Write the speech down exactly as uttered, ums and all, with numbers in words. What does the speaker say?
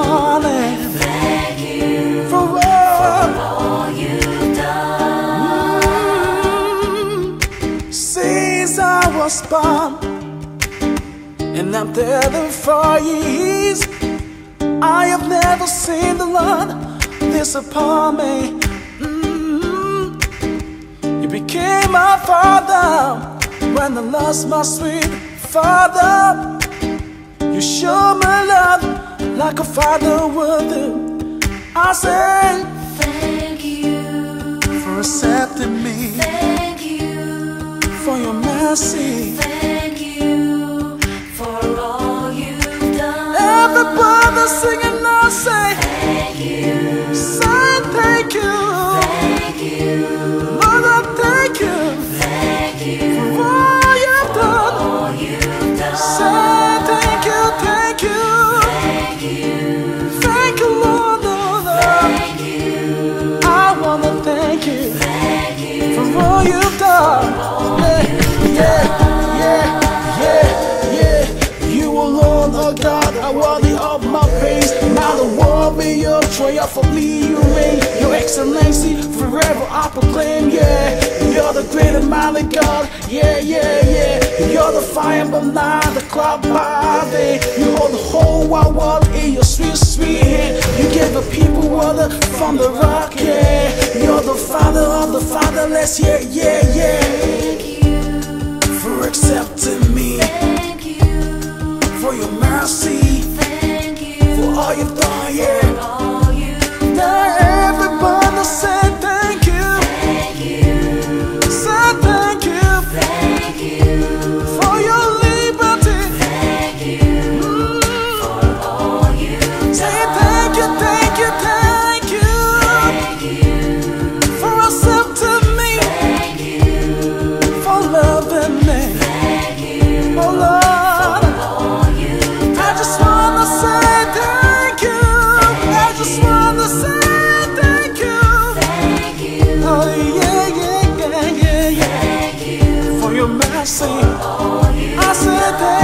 morning. Thank you For for all all you've done. mm, since I was born, and I'm thirty-four years, I have never seen the Lord disappoint me. Mm, You became my father when I lost my sweet father. You show my love like a father would do. I say Thank you for accepting me, Thank you for your mercy. Thank you for all you've done. Everybody singing, I say Thank you say thank you. Thank you Lord, I thank you Thank you for all you've done. all you've done. Say thank you, thank you, Thank you thank you, Lord, Lord, Lord. Thank you I wanna thank you Thank you for all you've done. Yeah, yeah, yeah, yeah, yeah. You alone, oh God, are worthy of my praise. Now the world be your triumphantly you reign. Your excellency forever I proclaim. Yeah, you're the great and mighty God. Yeah, yeah, yeah. You're the fire but not the cloud by day. You hold the whole wide world in your sweet, sweet hand. You give the people water from the rock. Yeah, you're the father of the fatherless. Yeah, yeah, yeah. Thank you For accepting me, Thank you for your mercy, Thank you for all you've done, yeah. all you've Now everybody say thank you, Thank you say thank you Thank you for your liberty. Thank you Mm. all you've Say done. thank you, thank you, thank you Thank you for accepting me, Thank you for loving me. Thank you Oh Lord, all you've I just wanna say thank you. I just wanna say thank you. Thank you Oh yeah, yeah, yeah, yeah, yeah. Thank you For your mercy, all you've I said thank